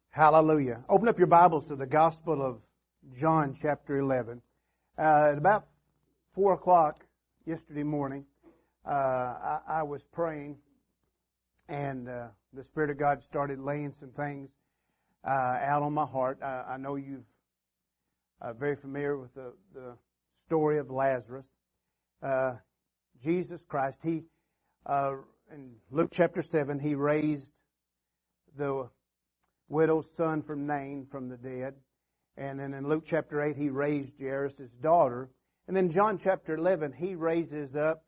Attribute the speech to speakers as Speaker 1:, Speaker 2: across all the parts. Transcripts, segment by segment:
Speaker 1: Hallelujah. Open up your Bibles to the Gospel of John chapter 11. At about 4 o'clock yesterday morning, I was praying and the Spirit of God started laying some things out on my heart. I know you're very familiar with the story of Lazarus. Jesus Christ, in Luke chapter 7, He raised the widow's son from Nain from the dead. And then in Luke chapter 8, He raised Jairus' daughter. And then John chapter 11, He raises up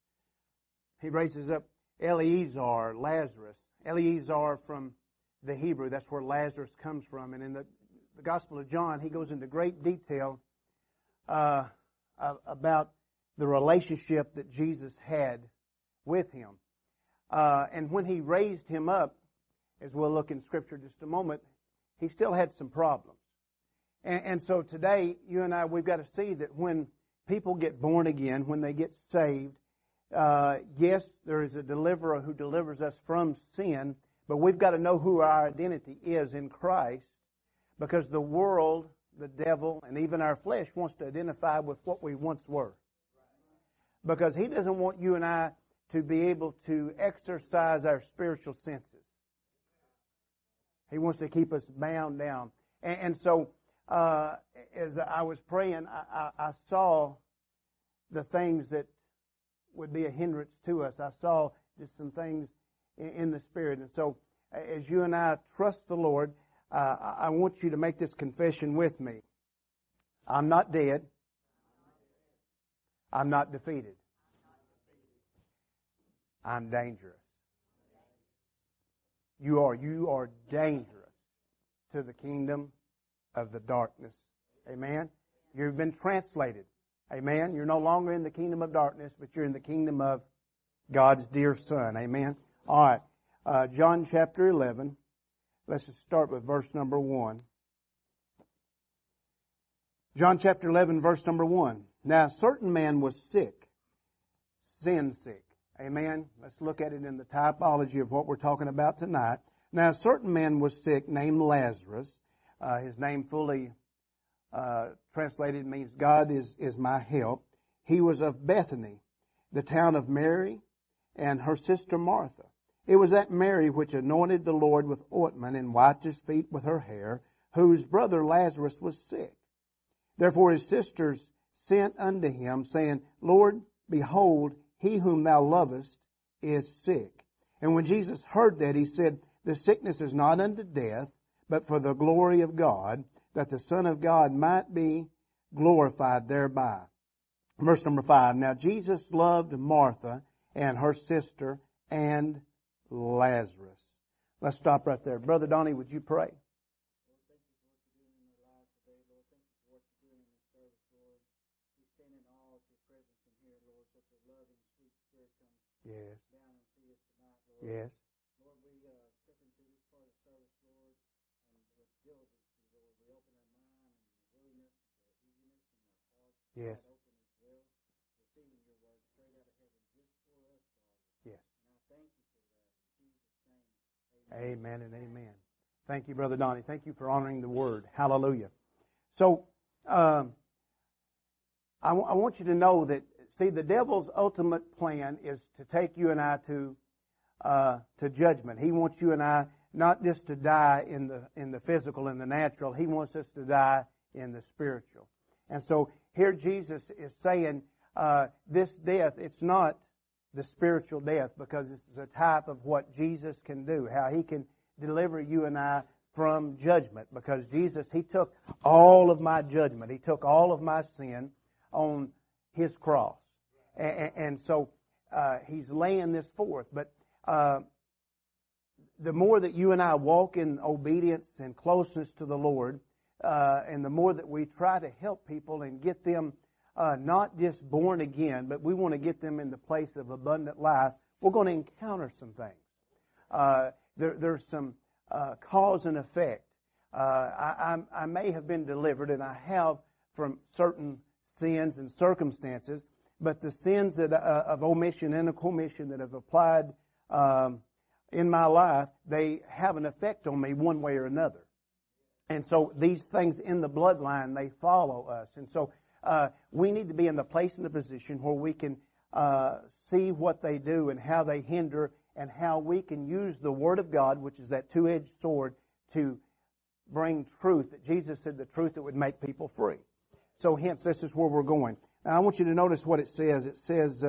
Speaker 1: Eleazar, Lazarus. Eleazar from the Hebrew, that's where Lazarus comes from. And in the Gospel of John, he goes into great detail about the relationship that Jesus had with him. And when He raised him up, as we'll look in Scripture in just a moment, he still had some problems. And so today, you and I, we've got to see that when people get born again, when they get saved, yes, there is a deliverer who delivers us from sin, but we've got to know who our identity is in Christ, because the world, the devil, and even our flesh wants to identify with what we once were. Because he doesn't want you and I to be able to exercise our spiritual senses. He wants to keep us bound down. And so, as I was praying, I saw the things that would be a hindrance to us. I saw just some things in the Spirit. And so, as you and I trust the Lord, I want you to make this confession with me. I'm not dead. I'm not defeated. I'm dangerous. You are dangerous to the kingdom of the darkness. Amen? You've been translated. Amen? You're no longer in the kingdom of darkness, but you're in the kingdom of God's dear Son. Amen? All right. John chapter 11. Let's just start with verse number 1. John chapter 11, verse number 1. Now, a certain man was sick, sin sick. Amen. Let's look at it in the typology of what we're talking about tonight. Now, a certain man was sick named Lazarus. His name fully translated means God is my help. He was of Bethany, the town of Mary and her sister Martha. It was that Mary which anointed the Lord with ointment and wiped His feet with her hair, whose brother Lazarus was sick. Therefore His sisters sent unto Him, saying, Lord, behold, he whom thou lovest is sick. And when Jesus heard that, He said, the sickness is not unto death, but for the glory of God, that the Son of God might be glorified thereby. Verse number 5. Now Jesus loved Martha and her sister and Lazarus. Let's stop right there. Brother Donnie, would you pray? Yes. Down and see us tonight, Lord. Yes. Lord, we step into this part of the service, Lord, and with diligence, Lord, we open our mind and the willingness, the eagerness in our hearts. Yes. Open as well, receiving your word straight out of heaven just for us, Father. Yes. And I thank you for that in Jesus' name. Amen and amen. Thank you, Brother Donnie. Thank you for honoring the word. Hallelujah. So, I want you to know that, see, the devil's ultimate plan is to take you and I to judgment. He wants you and I not just to die in the physical and the natural. He wants us to die in the spiritual. And so here Jesus is saying this death, it's not the spiritual death, because it's a type of what Jesus can do, how He can deliver you and I from judgment. Because Jesus, He took all of my judgment. He took all of my sin on His cross. And so He's laying this forth. But the more that you and I walk in obedience and closeness to the Lord, and the more that we try to help people and get them not just born again, but we want to get them in the place of abundant life, we're going to encounter some things. There's some cause and effect. I may have been delivered, and I have, from certain sins and circumstances, but the sins that of omission and commission that have applied in my life, they have an effect on me one way or another. And so these things in the bloodline, they follow us. And so we need to be in the place and the position where we can see what they do and how they hinder and how we can use the Word of God, which is that two-edged sword, to bring truth. That Jesus said the truth that would make people free. So hence, this is where we're going. Now, I want you to notice what it says. It says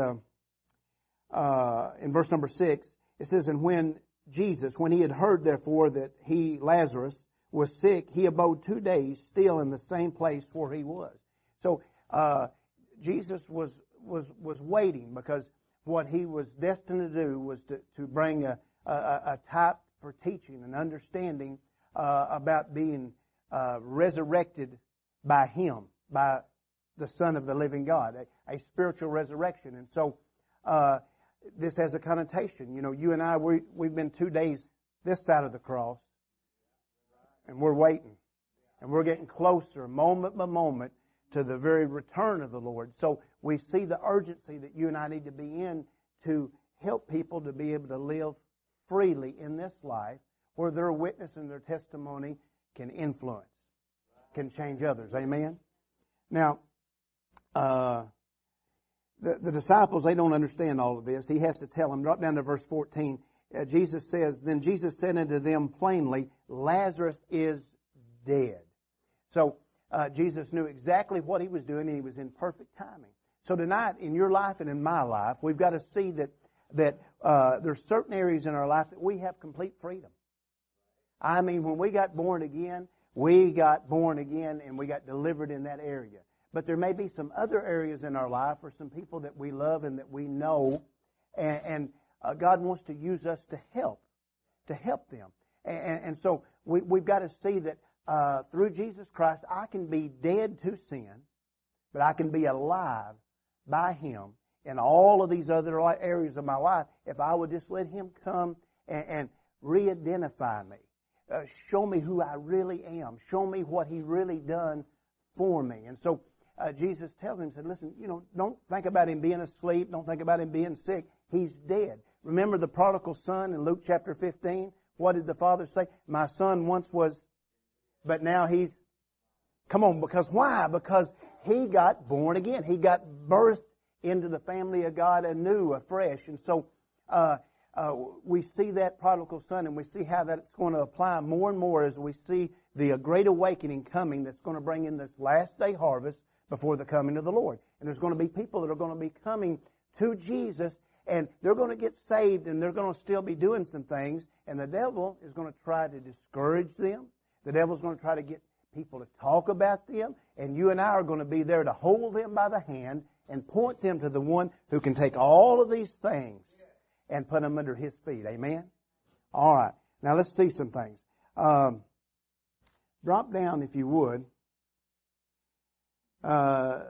Speaker 1: in verse number 6, it says, and when Jesus, when he had heard, therefore, that he, Lazarus, was sick, he abode 2 days still in the same place where he was. So Jesus was waiting, because what he was destined to do was to bring a type for teaching and understanding about being resurrected by him, by the Son of the living God, a spiritual resurrection. And so this has a connotation. You know, you and I, we've been 2 days this side of the cross, and we're waiting. And we're getting closer, moment by moment, to the very return of the Lord. So we see the urgency that you and I need to be in to help people to be able to live freely in this life, where their witness and their testimony can influence, can change others. Amen? Now, the disciples, they don't understand all of this. He has to tell them. Drop down to verse 14. Jesus says, then Jesus said unto them plainly, Lazarus is dead. So Jesus knew exactly what he was doing, and he was in perfect timing. So tonight, in your life and in my life, we've got to see that there's certain areas in our life that we have complete freedom. I mean, when we got born again and we got delivered in that area. But there may be some other areas in our life, or some people that we love and that we know, and God wants to use us to help them. And so we've got to see that through Jesus Christ, I can be dead to sin, but I can be alive by Him in all of these other areas of my life if I would just let Him come and re-identify me. Show me who I really am. Show me what He really done for me. And so Jesus tells him, he said, listen, don't think about Him being asleep. Don't think about Him being sick. He's dead. Remember the prodigal son in Luke chapter 15? What did the father say? My son once was, but now he's, come on, because why? Because he got born again. He got birthed into the family of God anew, afresh. And so we see that prodigal son, and we see how that's going to apply more and more as we see the great awakening coming that's going to bring in this last day harvest before the coming of the Lord. And there's going to be people that are going to be coming to Jesus, and they're going to get saved, and they're going to still be doing some things, and the devil is going to try to discourage them. The devil's going to try to get people to talk about them, and you and I are going to be there to hold them by the hand and point them to the one who can take all of these things and put them under His feet. Amen? All right. Now let's see some things. Drop down, if you would, to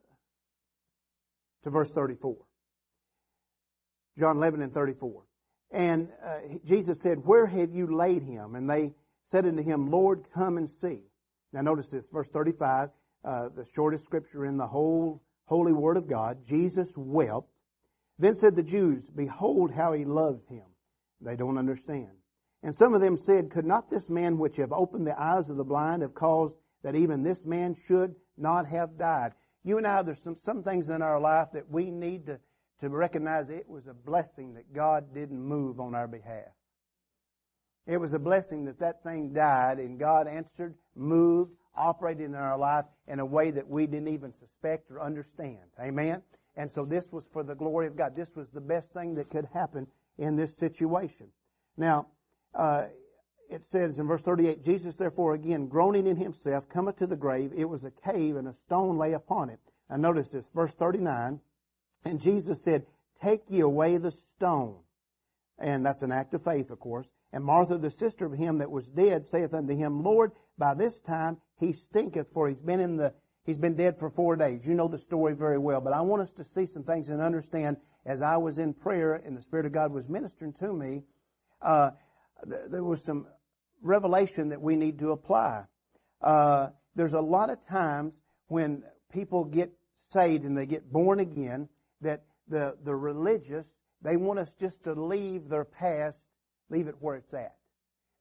Speaker 1: verse 34. John 11 and 34. And Jesus said, where have you laid him? And they said unto him, Lord, come and see. Now notice this, verse 35, the shortest scripture in the whole holy word of God. Jesus wept. Then said the Jews, behold how he loved him. They don't understand. And some of them said, could not this man which have opened the eyes of the blind have caused that even this man should not have died? You and I, there's some things in our life that we need to recognize it was a blessing that God didn't move on our behalf. It was a blessing that thing died, and God answered, moved, operated in our life in a way that we didn't even suspect or understand. Amen? And so this was for the glory of God. This was the best thing that could happen in this situation. Now, it says in verse 38, Jesus therefore again, groaning in himself, cometh to the grave. It was a cave, and a stone lay upon it. Now notice this, verse 39, and Jesus said, take ye away the stone. And that's an act of faith, of course. And Martha, the sister of him that was dead, saith unto him, Lord, by this time he stinketh, for he's been dead for 4 days. You know the story very well. But I want us to see some things and understand, as I was in prayer and the Spirit of God was ministering to me, there was some revelation that we need to apply. There's a lot of times when people get saved and they get born again that the religious, they want us just to leave their past, leave it where it's at.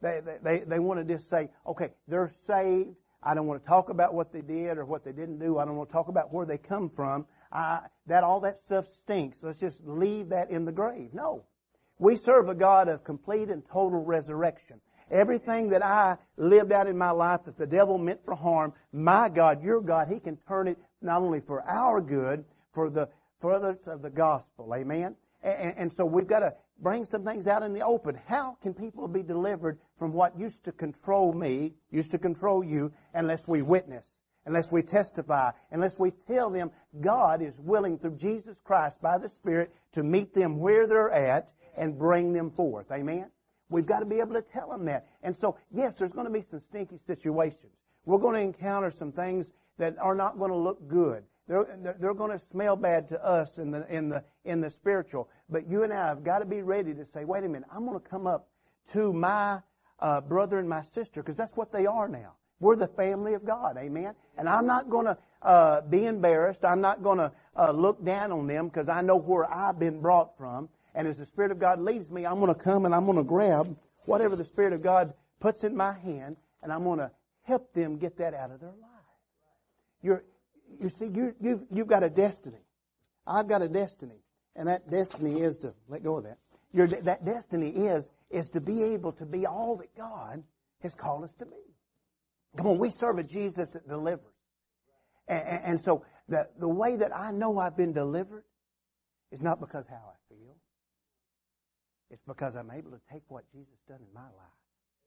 Speaker 1: They want to just say, okay, they're saved. I don't want to talk about what they did or what they didn't do. I don't want to talk about where they come from. All that stuff stinks. Let's just leave that in the grave. No. We serve a God of complete and total resurrection. Everything that I lived out in my life that the devil meant for harm, my God, your God, He can turn it not only for our good, for the furtherance of the gospel. Amen? And so we've got to bring some things out in the open. How can people be delivered from what used to control me, used to control you, unless we witness, unless we testify, unless we tell them God is willing through Jesus Christ by the Spirit to meet them where they're at and bring them forth. Amen? We've got to be able to tell them that. And so, yes, there's going to be some stinky situations. We're going to encounter some things that are not going to look good. They're going to smell bad to us in the spiritual. But you and I have got to be ready to say, wait a minute, I'm going to come up to my brother and my sister, because that's what they are now. We're the family of God, amen? And I'm not going to be embarrassed. I'm not going to look down on them, because I know where I've been brought from. And as the Spirit of God leads me, I'm going to come and I'm going to grab whatever the Spirit of God puts in my hand, and I'm going to help them get that out of their lives. You see, you've got a destiny. I've got a destiny. And that destiny is to, let go of that. That destiny is to be able to be all that God has called us to be. Come on, we serve a Jesus that delivers. And so the way that I know I've been delivered is not because how I feel. It's because I'm able to take what Jesus done in my life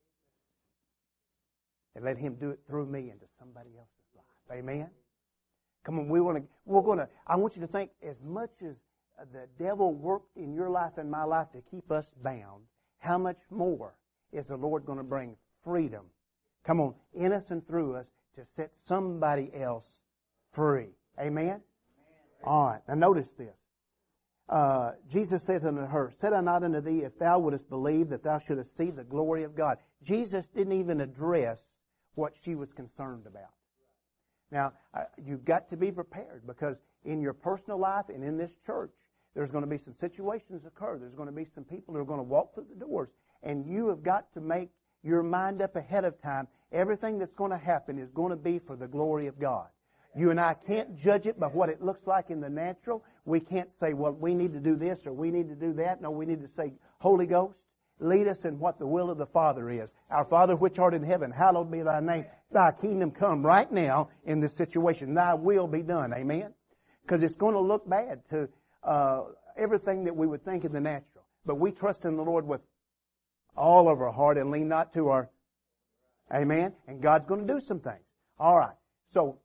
Speaker 1: and let Him do it through me into somebody else's life. Amen? Come on, I want you to think, as much as the devil worked in your life and my life to keep us bound, how much more is the Lord going to bring freedom, come on, in us and through us to set somebody else free. Amen? All right, now notice this. Jesus said unto her, said I not unto thee, if thou wouldest believe, that thou shouldest see the glory of God. Jesus didn't even address what she was concerned about. Now, you've got to be prepared, because in your personal life and in this church, there's going to be some situations occur. There's going to be some people who are going to walk through the doors, and you have got to make your mind up ahead of time. Everything that's going to happen is going to be for the glory of God. You and I can't judge it by what it looks like in the natural. We can't say, well, we need to do this or we need to do that. No, we need to say, Holy Ghost, lead us in what the will of the Father is. Our Father which art in heaven, hallowed be thy name. Thy kingdom come right now in this situation. Thy will be done. Amen? Because it's going to look bad to everything that we would think in the natural. But we trust in the Lord with all of our heart and lean not to our... Amen? And God's going to do some things. All right. So,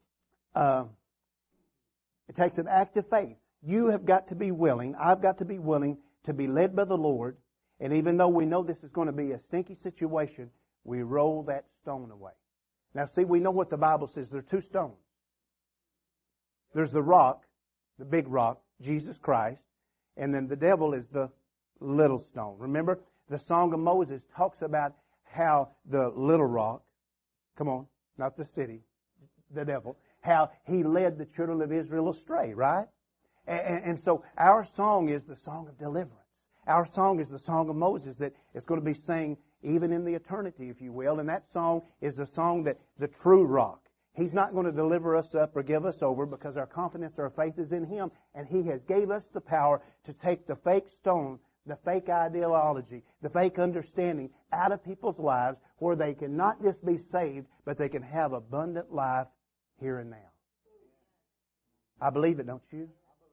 Speaker 1: it takes an act of faith. You have got to be willing. I've got to be willing to be led by the Lord. And even though we know this is going to be a stinky situation, we roll that stone away. Now see, we know what the Bible says. There are two stones. There's the rock, the big rock, Jesus Christ, and then the devil is the little stone. Remember, the Song of Moses talks about how the little rock, come on, not the city, the devil, how he led the children of Israel astray, right? And so our song is the song of deliverance. Our song is the song of Moses that is going to be sang even in the eternity, if you will. And that song is the song that the true rock. He's not going to deliver us up or give us over, because our confidence, our faith is in Him. And He has gave us the power to take the fake stone, the fake ideology, the fake understanding out of people's lives, where they can not just be saved, but they can have abundant life here and now. I believe it, don't you?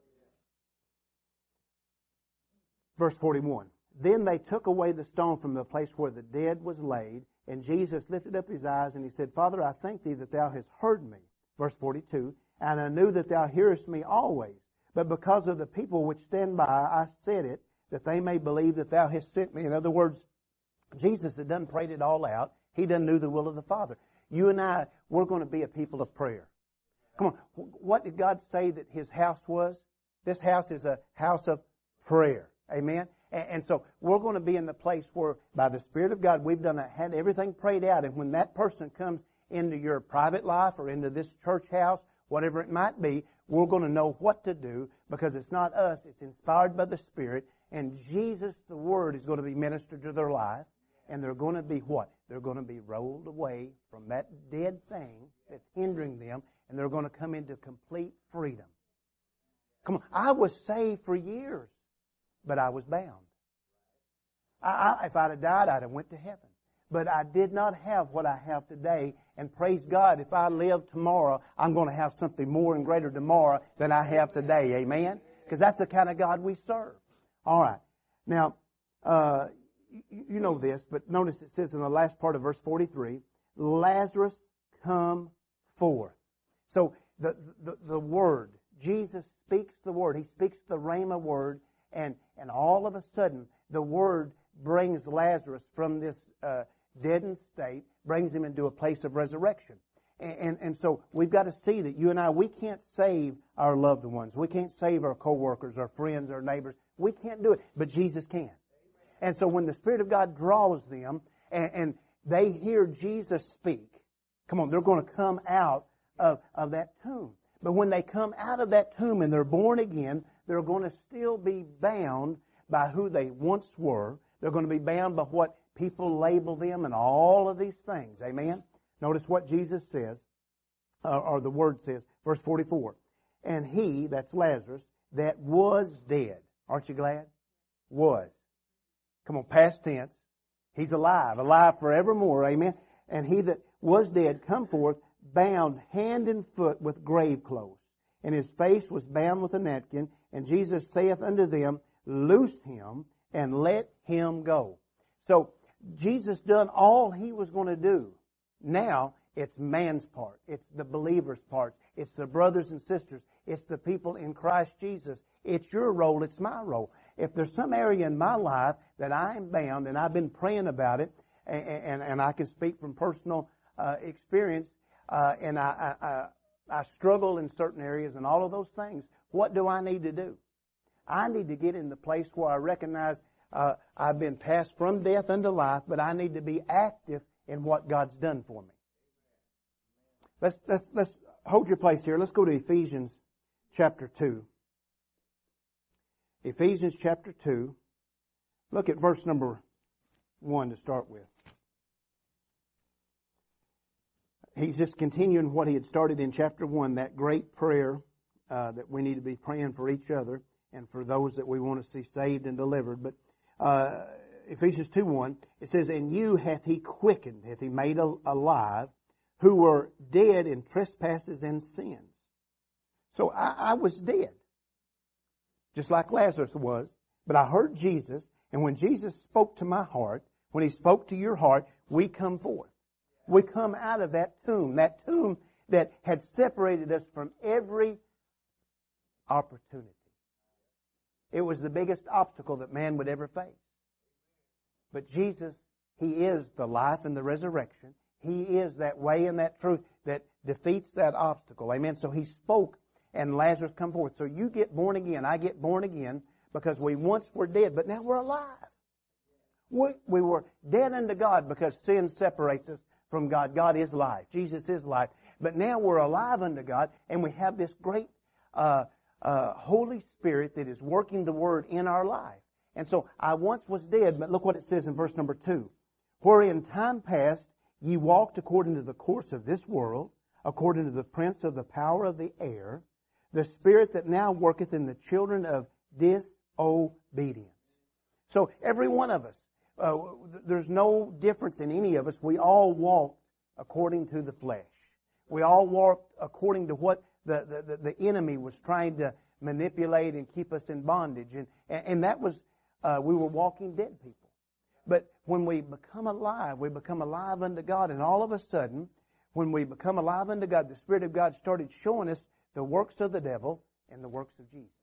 Speaker 1: Verse 41. Then they took away the stone from the place where the dead was laid, and Jesus lifted up His eyes and He said, Father, I thank Thee that Thou hast heard me. Verse 42. And I knew that Thou hearest me always, but because of the people which stand by, I said it, that they may believe that Thou hast sent me. In other words, Jesus had done prayed it all out. He done knew the will of the Father. You and I, we're going to be a people of prayer. Come on, what did God say that His house was? This house is a house of prayer. Amen? And so we're going to be in the place where, by the Spirit of God, we've had everything prayed out. And when that person comes into your private life or into this church house, whatever it might be, we're going to know what to do, because it's not us. It's inspired by the Spirit. And Jesus, the Word, is going to be ministered to their life. and they're going to be what? They're going to be rolled away from that dead thing that's hindering them, and they're going to come into complete freedom. Come on, I was saved for years, but I was bound. If I'd have died, I'd have went to heaven. But I did not have what I have today, and praise God, if I live tomorrow, I'm going to have something more and greater tomorrow than I have today. Amen? Because that's the kind of God we serve. All right. Now, you know this, but notice it says in the last part of verse 43, Lazarus, come forth. So the Word, Jesus speaks the Word. He speaks the Rhema word, and all of a sudden, the Word brings Lazarus from this deadened state, brings him into a place of resurrection. And so we've got to see that you and I, we can't save our loved ones. We can't save our coworkers, our friends, our neighbors. We can't do it, but Jesus can. And so when the Spirit of God draws them and they hear Jesus speak, come on, they're going to come out of that tomb. But when they come out of that tomb and they're born again, they're going to still be bound by who they once were. They're going to be bound by what people label them and all of these things. Amen? Notice what Jesus says, or the Word says, verse 44. And he, that's Lazarus, that was dead. Aren't you glad? Was. Come on, past tense. He's alive forevermore. Amen? And he that was dead come forth, bound hand and foot with grave clothes. And his face was bound with a napkin. And Jesus saith unto them, Loose him and let him go. So, Jesus done all He was going to do. Now, it's man's part. It's the believer's part. It's the brothers and sisters. It's the people in Christ Jesus. It's your role. It's my role. If there's some area in my life that I am bound, and I've been praying about it, and I can speak from personal experience, and I struggle in certain areas and all of those things, what do I need to do? I need to get in the place where I recognize I've been passed from death unto life, but I need to be active in what God's done for me. Let's hold your place here. Let's go to Ephesians chapter 2. Ephesians chapter 2. Look at verse number 1 to start with. He's just continuing what he had started in chapter 1, that great prayer that we need to be praying for each other and for those that we want to see saved and delivered. But Ephesians 2:1, it says, And you hath He quickened, hath He made alive, who were dead in trespasses and sins. So I was dead, just like Lazarus was. But I heard Jesus, and when Jesus spoke to my heart, when He spoke to your heart, we come forth. We come out of that tomb that had separated us from every opportunity. It was the biggest obstacle that man would ever face. But Jesus, He is the life and the resurrection. He is that way and that truth that defeats that obstacle. Amen. So He spoke and Lazarus come forth. So you get born again. I get born again because we once were dead, but now we're alive. We were dead unto God because sin separates us from God. God is life. Jesus is life. But now we're alive unto God, and we have this great Holy Spirit that is working the Word in our life. And so I once was dead, but look what it says in verse number 2. Where in time past ye walked according to the course of this world, according to the prince of the power of the air, the spirit that now worketh in the children of disobedience. So every one of us, there's no difference in any of us. We all walked according to the flesh. We all walked according to what the enemy was trying to manipulate and keep us in bondage. And that was, we were walking dead people. But when we become alive unto God, and all of a sudden, when we become alive unto God, the Spirit of God started showing us the works of the devil and the works of Jesus.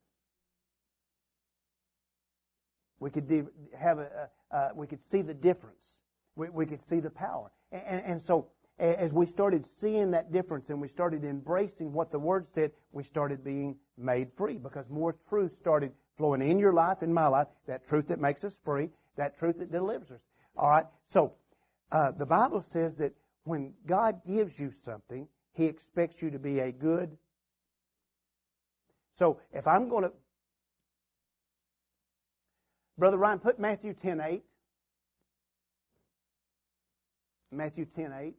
Speaker 1: We could we could see the difference. We could see the power. And so, as we started seeing that difference and we started embracing what the Word said, we started being made free because more truth started flowing in your life, in my life, that truth that makes us free, that truth that delivers us. All right? So, the Bible says that when God gives you something, He expects you to be a good. So, if I'm going to, Brother Ryan, put Matthew 10:8. Matthew 10:8.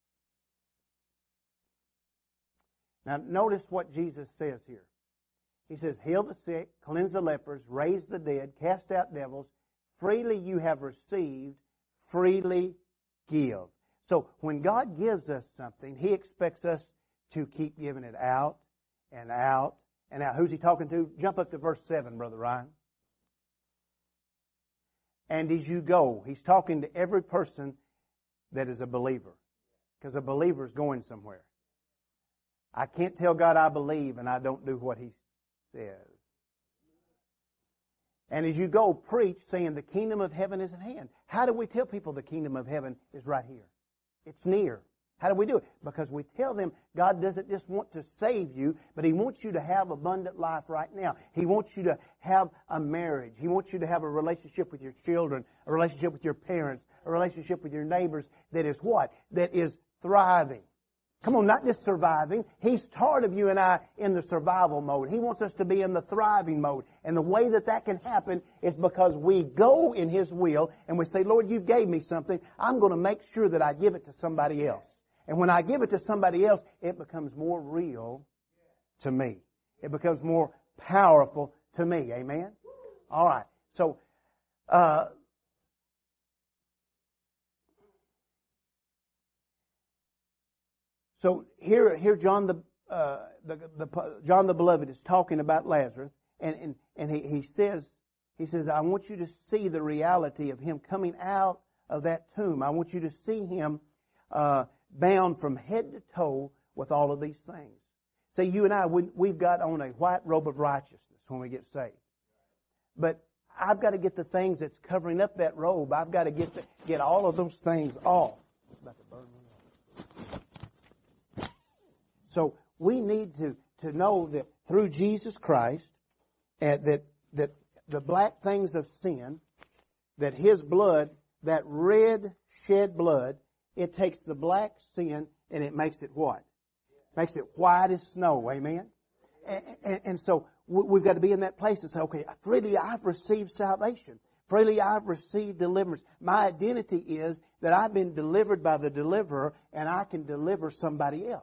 Speaker 1: Now notice what Jesus says here. He says, heal the sick, cleanse the lepers, raise the dead, cast out devils. Freely you have received, freely give. So when God gives us something, He expects us to keep giving it out and out and out. Who's He talking to? Jump up to verse 7, Brother Ryan. And as you go, He's talking to every person that is a believer. Because a believer is going somewhere. I can't tell God I believe and I don't do what He says. And as you go, preach, saying the kingdom of heaven is at hand. How do we tell people the kingdom of heaven is right here? It's near. How do we do it? Because we tell them God doesn't just want to save you, but He wants you to have abundant life right now. He wants you to have a marriage. He wants you to have a relationship with your children, a relationship with your parents, a relationship with your neighbors that is what? That is thriving. Come on, not just surviving. He's tired of you and I in the survival mode. He wants us to be in the thriving mode. And the way that that can happen is because we go in His will and we say, Lord, you gave me something. I'm going to make sure that I give it to somebody else. And when I give it to somebody else, it becomes more real to me. It becomes more powerful to me. Amen? All right. So here John the Beloved is talking about Lazarus, and he says, I want you to see the reality of him coming out of that tomb. I want you to see him bound from head to toe with all of these things. See, you and I, we've got on a white robe of righteousness when we get saved. But I've got to get the things that's covering up that robe. I've got to get all of those things off. It's about to burn me up. So we need to know that through Jesus Christ, that the black things of sin, that His blood, that red shed blood, it takes the black sin and it makes it what? Makes it white as snow. Amen? And so we've got to be in that place and say, okay, freely I've received salvation. Freely I've received deliverance. My identity is that I've been delivered by the deliverer and I can deliver somebody else.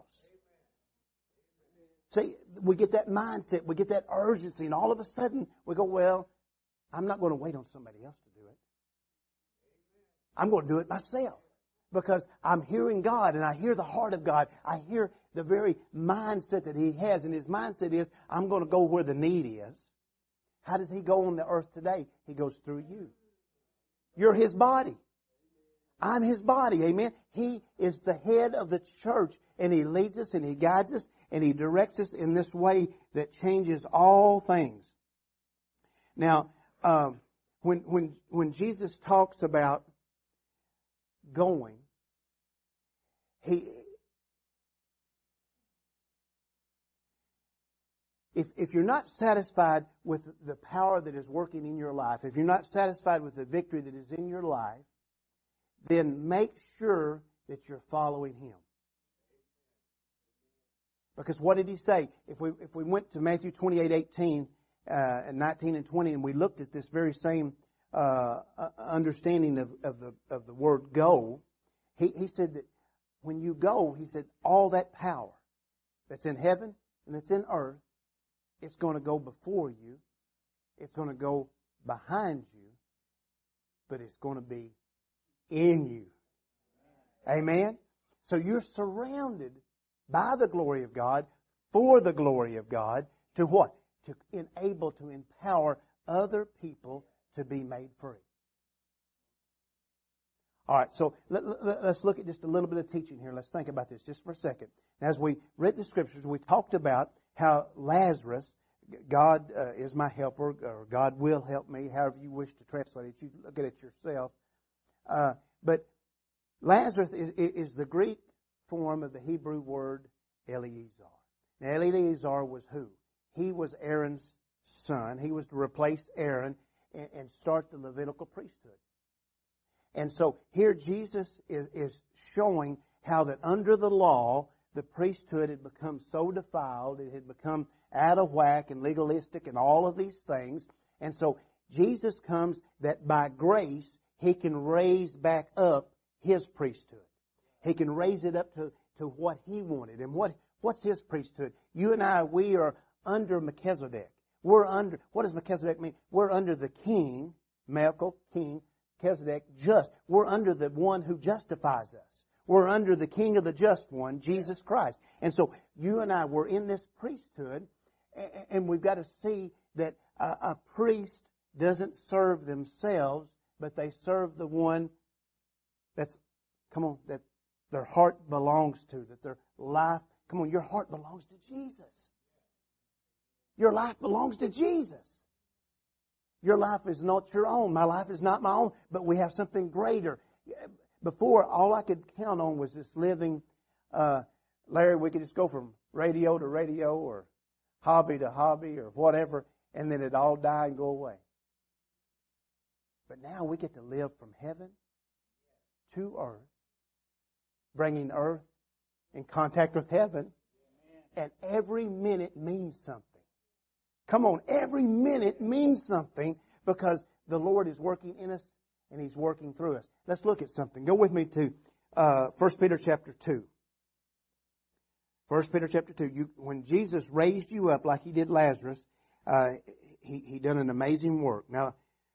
Speaker 1: See, we get that mindset, we get that urgency, and all of a sudden we go, well, I'm not going to wait on somebody else to do it. I'm going to do it myself. Because I'm hearing God and I hear the heart of God. I hear the very mindset that He has. And His mindset is, I'm going to go where the need is. How does He go on the earth today? He goes through you. You're His body. I'm His body. Amen. He is the head of the church. And He leads us and He guides us. And He directs us in this way that changes all things. Now, when Jesus talks about going, if you're not satisfied with the power that is working in your life, if you're not satisfied with the victory that is in your life, then make sure that you're following Him. Because what did He say? If we went to Matthew 28:18 and 19 and 20, and we looked at this very same understanding of the word go, he said that when you go, He said all that power that's in heaven and that's in earth, it's going to go before you, it's going to go behind you, but it's going to be in you. Amen? So you're surrounded by the glory of God, for the glory of God, to what? To enable, to empower other people to be made free. All right, so let's look at just a little bit of teaching here. Let's think about this just for a second. As we read the Scriptures, we talked about how Lazarus, God is my helper, or God will help me, however you wish to translate it. You look at it yourself. But Lazarus is the Greek form of the Hebrew word Eleazar. Now, Eleazar was who? He was Aaron's son. He was to replace Aaron and start the Levitical priesthood. And so here Jesus is showing how that under the law, the priesthood had become so defiled, it had become out of whack and legalistic and all of these things. And so Jesus comes that by grace, He can raise back up His priesthood. He can raise it up to what He wanted. And what's His priesthood? You and I, we are under Melchizedek. We're under, what does Melchizedek mean? We're under the king, Melchizedek, just. We're under the one who justifies us. We're under the King of the just one, Jesus Christ. And so you and I, we're in this priesthood, and we've got to see that a priest doesn't serve themselves, but they serve the one that their heart belongs to, that their life, your heart belongs to Jesus. Your life belongs to Jesus. Your life is not your own. My life is not my own, but we have something greater. Before, all I could count on was this living, Larry, we could just go from radio to radio or hobby to hobby or whatever, and then it'd all die and go away. But now we get to live from heaven to earth, bringing earth in contact with heaven, and every minute means something. Come on, every minute means something because the Lord is working in us and He's working through us. Let's look at something. Go with me to 1 Peter chapter 2. 1 Peter chapter 2. When Jesus raised you up like He did Lazarus, He done an amazing work. Now,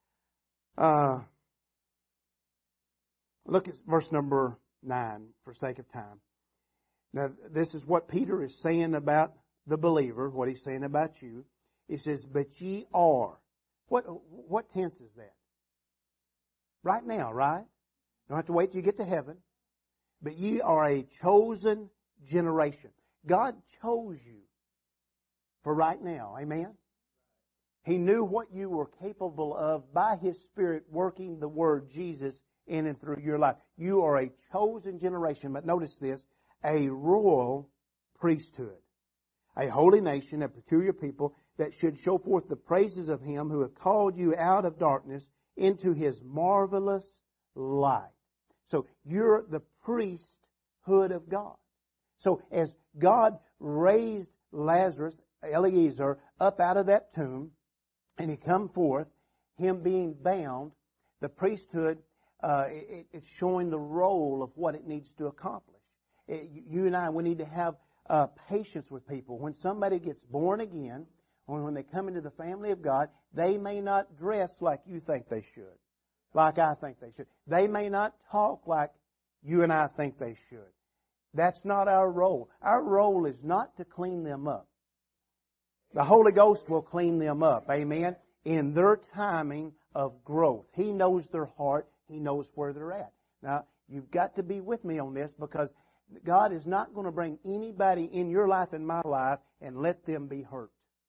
Speaker 1: look at verse number 9 for sake of time. Now, this is what Peter is saying about the believer, what he's saying about you. He says, but ye are. What tense is that? Right now, right? You don't have to wait till you get to heaven. But ye are a chosen generation. God chose you for right now. Amen? He knew what you were capable of by His Spirit working the Word Jesus in and through your life. You are a chosen generation. But notice this, a royal priesthood, a holy nation, a peculiar people that should show forth the praises of Him who hath called you out of darkness into His marvelous light. So you're the priesthood of God. So as God raised Lazarus, Eliezer, up out of that tomb, and he come forth, him being bound, the priesthood, it's showing the role of what it needs to accomplish. You and I, we need to have patience with people. When somebody gets born again, or when they come into the family of God, they may not dress like you think they should, like I think they should. They may not talk like you and I think they should. That's not our role. Our role is not to clean them up. The Holy Ghost will clean them up, amen, in their timing of growth. He knows their heart. He knows where they're at. Now, you've got to be with me on this because God is not going to bring anybody in your life and my life and let them be hurt.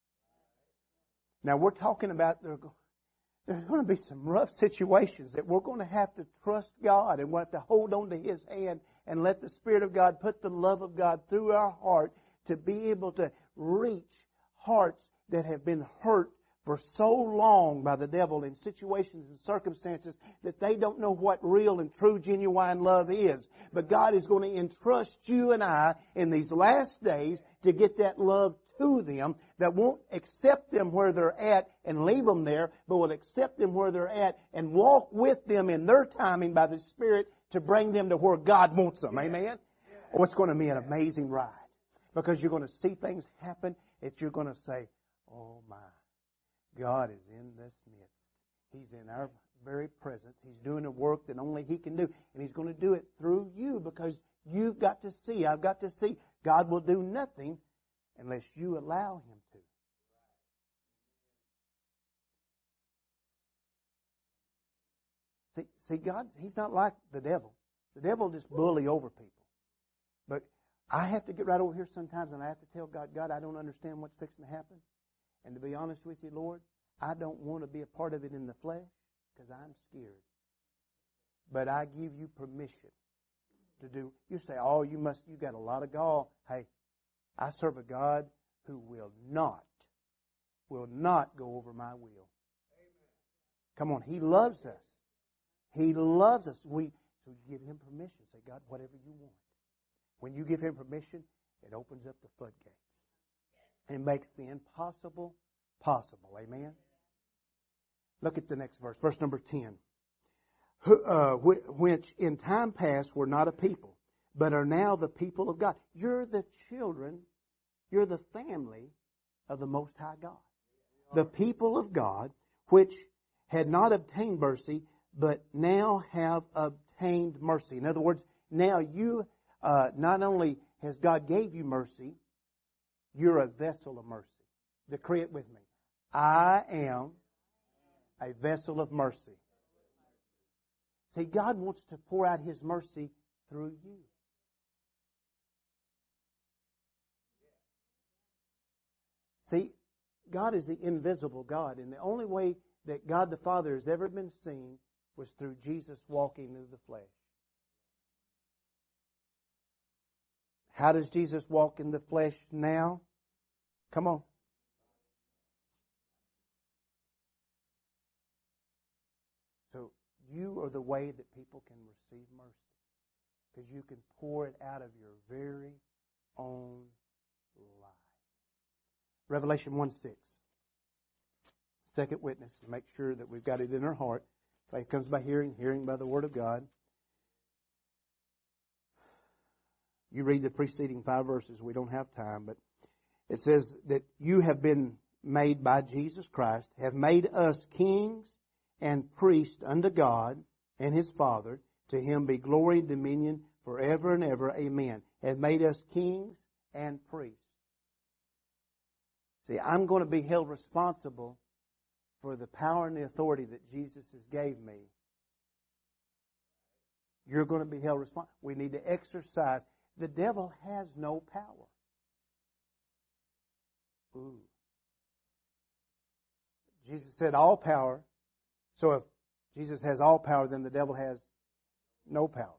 Speaker 1: Now, we're talking about there's going to be some rough situations that we're going to have to trust God and we'll have to hold on to His hand and let the Spirit of God put the love of God through our heart to be able to reach hearts that have been hurt for so long by the devil in situations and circumstances that they don't know what real and true genuine love is. But God is going to entrust you and I in these last days to get that love to them that won't accept them where they're at and leave them there, but will accept them where they're at and walk with them in their timing by the Spirit to bring them to where God wants them. Amen? Oh, it's going to be an amazing ride because you're going to see things happen that you're going to say, oh my, God is in this midst. He's in our very presence. He's doing a work that only He can do. And He's going to do it through you because you've got to see, I've got to see. God will do nothing unless you allow Him to. See, God, He's not like the devil. The devil just bully over people. But I have to get right over here sometimes and I have to tell God, God, I don't understand what's fixing to happen. And to be honest with you, Lord, I don't want to be a part of it in the flesh because I'm scared. But I give you permission to do. You say, oh, you got a lot of gall. Hey, I serve a God who will not go over my will. Come on, He loves us. He loves us. So you give Him permission. Say, God, whatever you want. When you give Him permission, it opens up the floodgates. It makes the impossible possible. Amen? Look at the next verse. Verse number 10. Which in time past were not a people, but are now the people of God. You're the children, you're the family of the Most High God. The people of God, which had not obtained mercy, but now have obtained mercy. In other words, now you, not only has God gave you mercy, you're a vessel of mercy. Decree it with me. I am a vessel of mercy. See, God wants to pour out His mercy through you. See, God is the invisible God, and the only way that God the Father has ever been seen was through Jesus walking in the flesh. How does Jesus walk in the flesh now? Come on. So you are the way that people can receive mercy, because you can pour it out of your very own life. Revelation 1:6. Second witness, to make sure that we've got it in our heart. Faith comes by hearing, hearing by the Word of God. You read the preceding 5 verses. We don't have time, but it says that you have been made by Jesus Christ, have made us kings and priests unto God and His Father. To Him be glory and dominion forever and ever. Amen. Have made us kings and priests. See, I'm going to be held responsible for the power and the authority that Jesus has gave me. You're going to be held responsible. We need to exercise. The devil has no power. Ooh. Jesus said all power. So if Jesus has all power, then the devil has no power.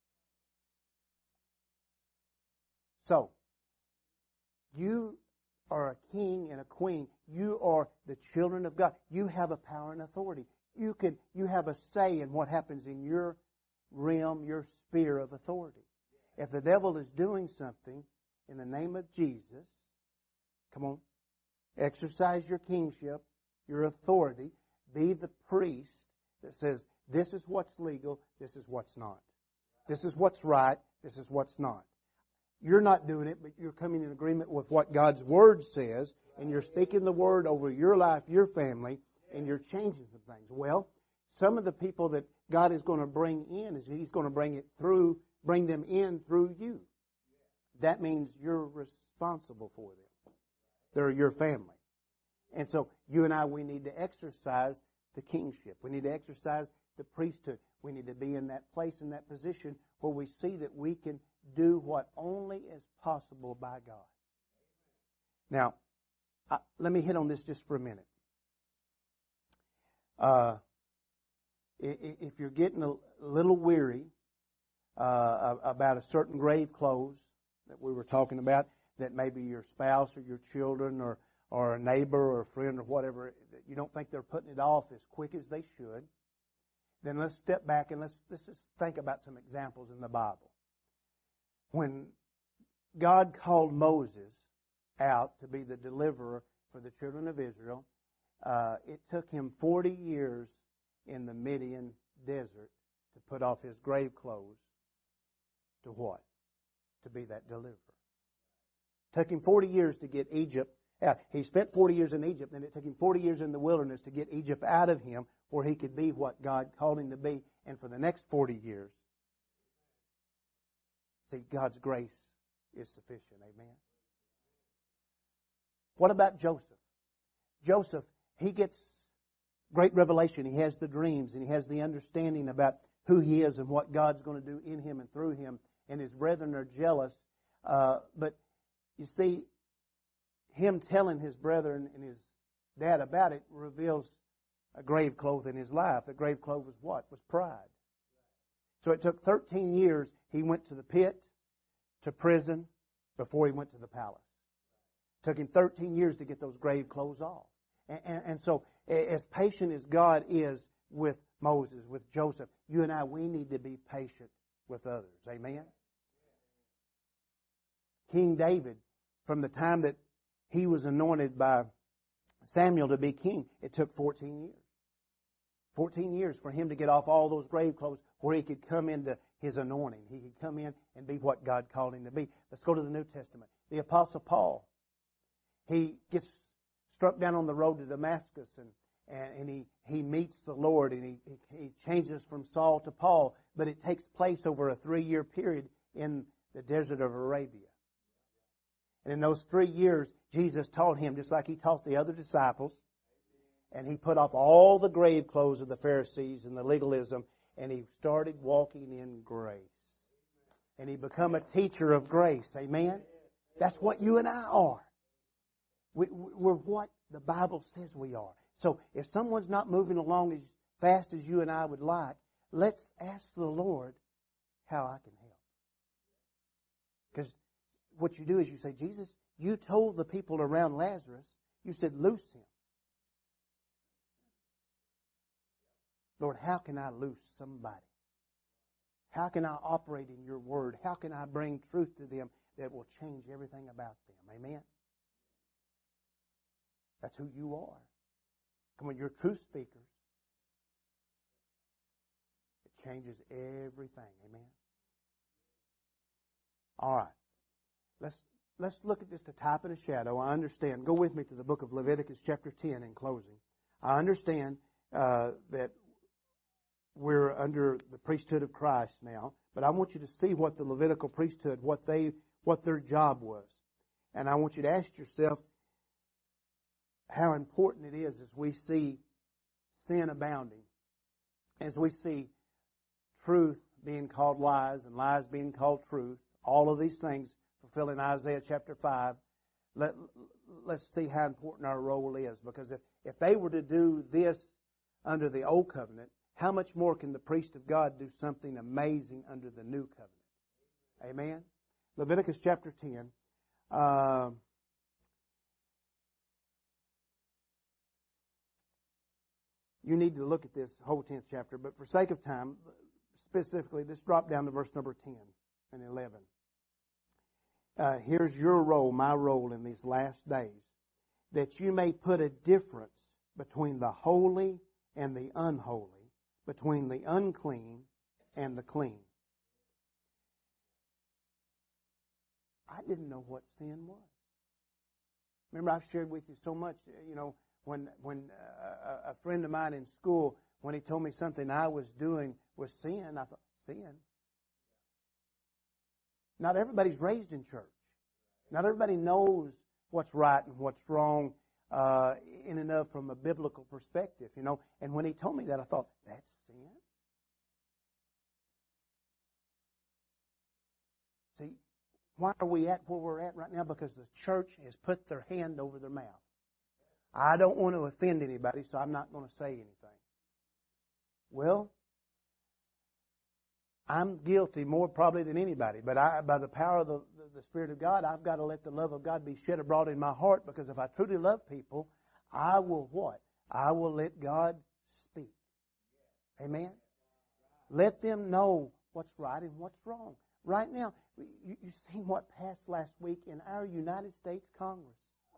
Speaker 1: So, you are a king and a queen. You are the children of God. You have a power and authority. You have a say in what happens in your realm, your sphere of authority. If the devil is doing something in the name of Jesus, come on, exercise your kingship, your authority. Be the priest that says, this is what's legal, this is what's not. This is what's right, this is what's not. You're not doing it, but you're coming in agreement with what God's Word says, and you're speaking the Word over your life, your family, and you're changing some things. Well, some of the people that God is going to bring in, is He's going to bring them in through you. That means you're responsible for them. They're your family. And so you and I, we need to exercise the kingship. We need to exercise the priesthood. We need to be in that place, in that position where we see that we can do what only is possible by God. Now, let me hit on this just for a minute. If you're getting a little weary about a certain grave clothes that we were talking about, that maybe your spouse or your children or a neighbor or a friend or whatever, that you don't think they're putting it off as quick as they should, then let's step back and let's just think about some examples in the Bible. When God called Moses out to be the deliverer for the children of Israel, it took him 40 years in the Midian desert to put off his grave clothes to what? To be that deliverer. It took him 40 years to get Egypt out. He spent 40 years in Egypt, and it took him 40 years in the wilderness to get Egypt out of him where he could be what God called him to be. And for the next 40 years, see, God's grace is sufficient. Amen. What about Joseph? Joseph, he gets great revelation. He has the dreams, and he has the understanding about who he is and what God's going to do in him and through him. And his brethren are jealous. But you see, him telling his brethren and his dad about it reveals a grave cloth in his life. The grave cloth was what? Was pride. So it took 13 years. He went to the pit, to prison, before he went to the palace. It took him 13 years to get those grave clothes off. And so, as patient as God is with Moses, with Joseph, you and I, we need to be patient with others. Amen? King David, from the time that he was anointed by Samuel to be king, it took 14 years. 14 years for him to get off all those grave clothes where he could come into his anointing. He could come in and be what God called him to be. Let's go to the New Testament. The Apostle Paul. He gets struck down on the road to Damascus and he meets the Lord and he changes from Saul to Paul, but it takes place over a 3-year period in the desert of Arabia. And in those 3 years, Jesus taught him just like he taught the other disciples. And he put off all the grave clothes of the Pharisees and the legalism, and he started walking in grace. And he became a teacher of grace. Amen? That's what you and I are. We're what the Bible says we are. So if someone's not moving along as fast as you and I would like, let's ask the Lord how I can help. Because what you do is you say, Jesus, you told the people around Lazarus, you said, loose him. Lord, how can I loose somebody? How can I operate in your word? How can I bring truth to them that will change everything about them? Amen? That's who you are. Come on, you're truth speakers. It changes everything. Amen? All right. Let's look at just a type and a shadow. I understand. Go with me to the book of Leviticus chapter 10 in closing. I understand that we're under the priesthood of Christ now, but I want you to see what the Levitical priesthood, what their job was. And I want you to ask yourself how important it is as we see sin abounding, as we see truth being called lies and lies being called truth, all of these things fulfilling Isaiah chapter 5. Let's see how important our role is, because if they were to do this under the old covenant, how much more can the priest of God do something amazing under the new covenant? Amen? Leviticus chapter 10. You need to look at this whole 10th chapter, but for sake of time, specifically, let's drop down to verse number 10 and 11. Here's your role, my role in these last days, that you may put a difference between the holy and the unholy, between the unclean and the clean. I didn't know what sin was. Remember, I've shared with you so much, when a friend of mine in school, when he told me something I was doing was sin, I thought, sin? Not everybody's raised in church. Not everybody knows what's right and what's wrong in and of from a biblical perspective, And when he told me that, I thought, that's sin? See, why are we at where we're at right now? Because the church has put their hand over their mouth. I don't want to offend anybody, so I'm not going to say anything. Well, I'm guilty more probably than anybody, but by the power of the Spirit of God, I've got to let the love of God be shed abroad in my heart, because if I truly love people, I will what? I will let God speak. Amen? Let them know what's right and what's wrong. Right now, you seen what passed last week in our United States Congress.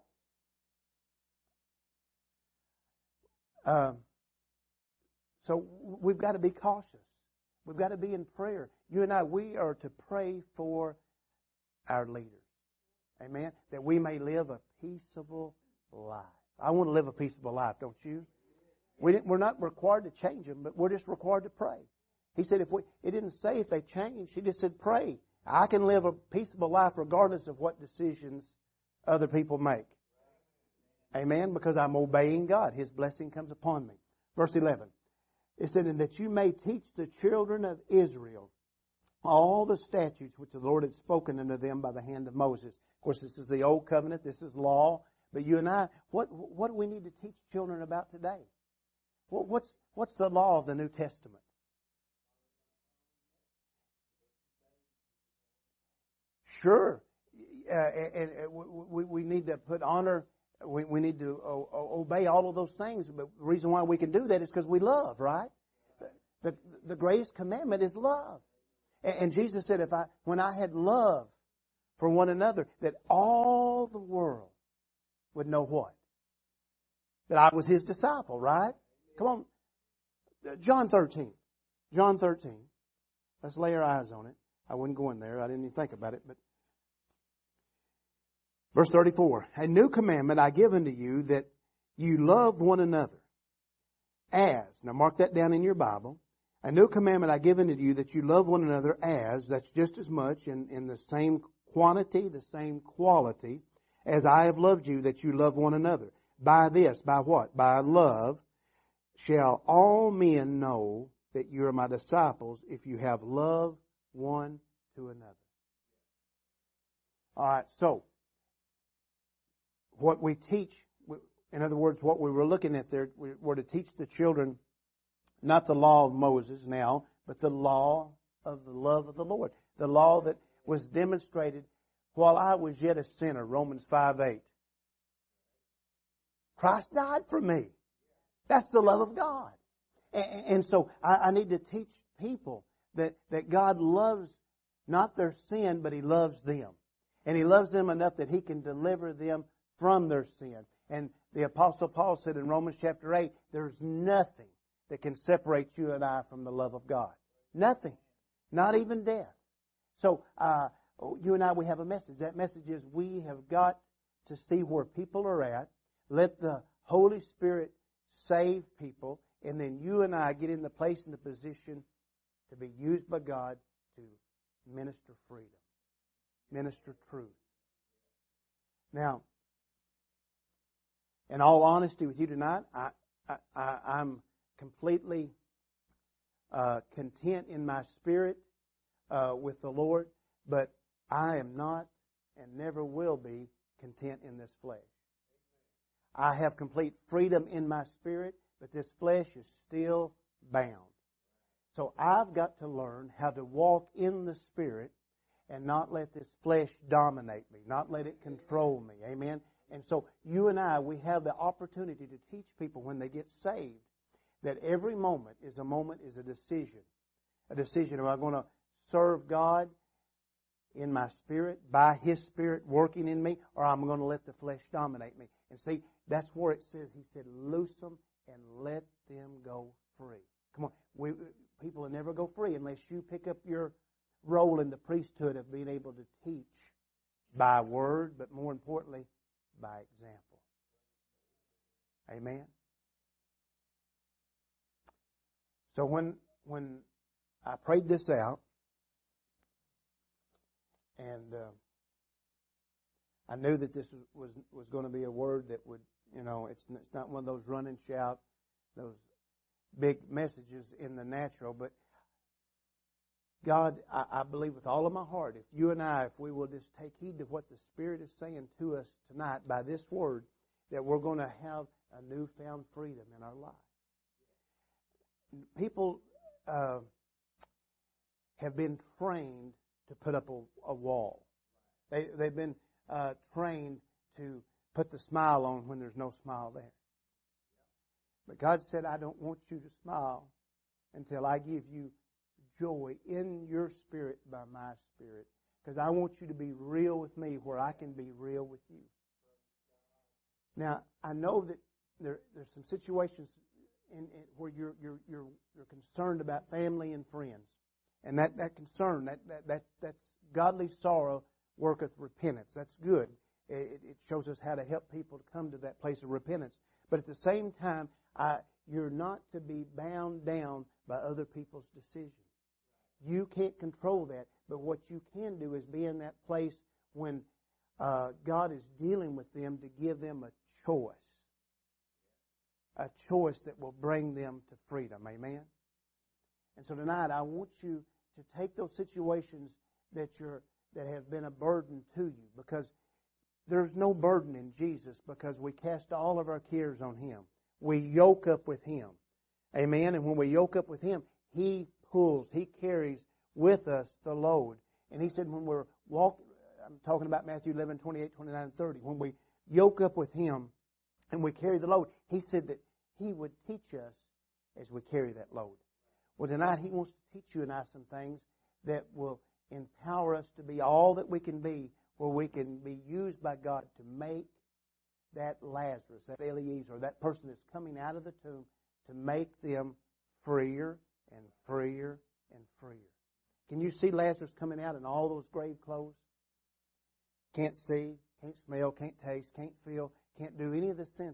Speaker 1: So we've got to be cautious. We've got to be in prayer. You and I, we are to pray for our leaders. Amen? That we may live a peaceable life. I want to live a peaceable life, don't you? We're not required to change them, but we're just required to pray. He said it didn't say if they change. He just said pray. I can live a peaceable life regardless of what decisions other people make. Amen? Because I'm obeying God. His blessing comes upon me. Verse 11. It said, and that you may teach the children of Israel all the statutes which the Lord had spoken unto them by the hand of Moses. Of course, this is the old covenant. This is law. But you and I, what do we need to teach children about today? What's the law of the New Testament? Sure. And we need to put honor. We need to obey all of those things. But the reason why we can do that is because we love, right? The greatest commandment is love. And Jesus said, when I had love for one another, that all the world would know what? That I was His disciple, right? Come on. John 13. Let's lay our eyes on it. I wouldn't go in there. I didn't even think about it. But verse 34, a new commandment I give unto you, that you love one another. As, now mark that down in your Bible. A new commandment I give unto you, that you love one another as, that's just as much in the same quantity, the same quality, as I have loved you, that you love one another. By this, by what? By love shall all men know that you are my disciples, if you have love one to another. All right, so what we teach, in other words, what we were looking at there, we're to teach the children not the law of Moses now, but the law of the love of the Lord. The law that was demonstrated while I was yet a sinner, Romans 5:8. Christ died for me. That's the love of God. And so I need to teach people that God loves not their sin, but He loves them. And He loves them enough that He can deliver them from their sin. And the Apostle Paul said in Romans chapter 8, there's nothing that can separate you and I from the love of God. Nothing. Not even death. So, you and I, we have a message. That message is we have got to see where people are at. Let the Holy Spirit save people. And then you and I get in the place and the position to be used by God to minister freedom. Minister truth. Now, in all honesty with you tonight, I'm completely content in my spirit with the Lord, but I am not and never will be content in this flesh. I have complete freedom in my spirit, but this flesh is still bound. So I've got to learn how to walk in the Spirit and not let this flesh dominate me, not let it control me. Amen? And so you and I, we have the opportunity to teach people when they get saved that every moment is a decision. A decision, am I going to serve God in my spirit, by His Spirit working in me, or I'm going to let the flesh dominate me? And see, that's where it says, He said, loose them and let them go free. Come on, people will never go free unless you pick up your role in the priesthood of being able to teach by word, but more importantly, by example. Amen? So when I prayed this out, and I knew that this was going to be a word that would, it's not one of those run and shout, those big messages in the natural, but God, I believe with all of my heart, if you and I, if we will just take heed to what the Spirit is saying to us tonight by this word, that we're going to have a newfound freedom in our life. People have been trained to put up a wall. They've been trained to put the smile on when there's no smile there. But God said, I don't want you to smile until I give you joy in your spirit by my Spirit. Because I want you to be real with me where I can be real with you. Now, I know that there's some situations where you're concerned about family and friends. And that concern, that's godly sorrow worketh repentance. That's good. It shows us how to help people to come to that place of repentance. But at the same time, you're not to be bound down by other people's decisions. You can't control that, but what you can do is be in that place when God is dealing with them to give them a choice that will bring them to freedom. Amen? And so tonight, I want you to take those situations that have been a burden to you, because there's no burden in Jesus, because we cast all of our cares on Him. We yoke up with Him. Amen? And when we yoke up with Him, He pulls, He carries with us the load. And He said when we're walking, I'm talking about Matthew 11, 28, 29, and 30. When we yoke up with Him and we carry the load, He said that He would teach us as we carry that load. Well, tonight He wants to teach you and I some things that will empower us to be all that we can be, where we can be used by God to make that Lazarus, that Eliezer, that person that's coming out of the tomb, to make them freer and freer and freer. Can you see Lazarus coming out in all those grave clothes? Can't see, can't smell, can't taste, can't feel, can't do any of the senses.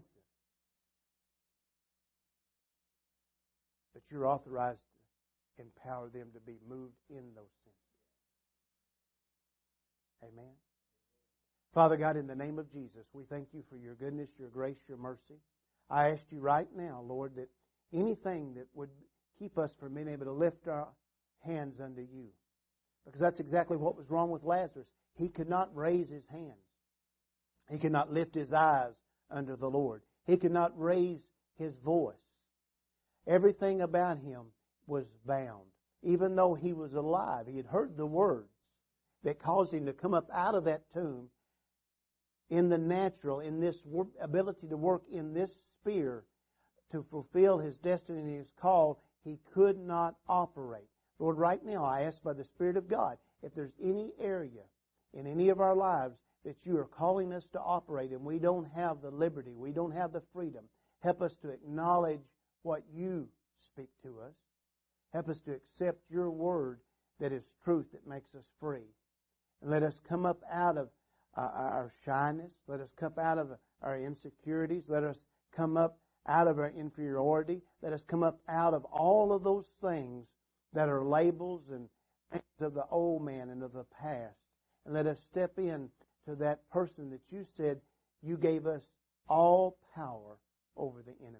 Speaker 1: But you're authorized to empower them to be moved in those senses. Amen. Father God, in the name of Jesus, we thank you for your goodness, your grace, your mercy. I ask you right now, Lord, that anything that would keep us from being able to lift our hands unto you, because that's exactly what was wrong with Lazarus. He could not raise his hands. He could not lift his eyes unto the Lord. He could not raise his voice. Everything about him was bound. Even though he was alive, he had heard the words that caused him to come up out of that tomb in the natural, in this ability to work in this sphere to fulfill his destiny and his call. He could not operate. Lord, right now I ask by the Spirit of God, if there's any area in any of our lives that you are calling us to operate and we don't have the liberty, we don't have the freedom, help us to acknowledge what you speak to us. Help us to accept your word that is truth that makes us free. And let us come up out of our shyness. Let us come out of our insecurities. Let us come up out of our inferiority. Let us come up out of all of those things that are labels and things of the old man and of the past. And let us step in to that person that you said you gave us all power over the enemy.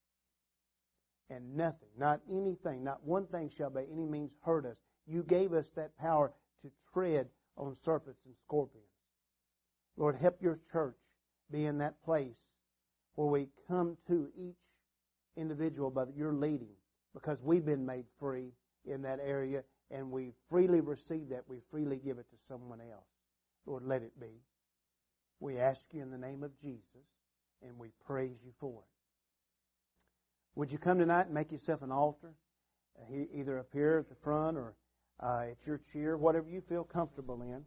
Speaker 1: And nothing, not anything, not one thing shall by any means hurt us. You gave us that power to tread on serpents and scorpions. Lord, help your church be in that place where we come to each individual by your leading, because we've been made free in that area and we freely receive that. We freely give it to someone else. Lord, let it be. We ask you in the name of Jesus and we praise you for it. Would you come tonight and make yourself an altar, either up here at the front or at your chair, whatever you feel comfortable in.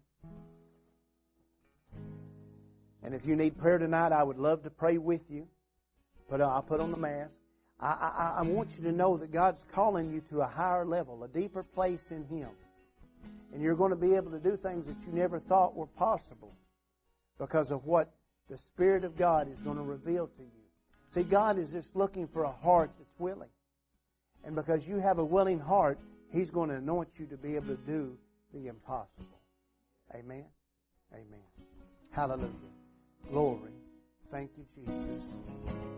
Speaker 1: And if you need prayer tonight, I would love to pray with you. But I'll put on the mask. I want you to know that God's calling you to a higher level, a deeper place in Him. And you're going to be able to do things that you never thought were possible because of what the Spirit of God is going to reveal to you. See, God is just looking for a heart that's willing. And because you have a willing heart, He's going to anoint you to be able to do the impossible. Amen? Amen. Hallelujah. Glory. Thank you, Jesus.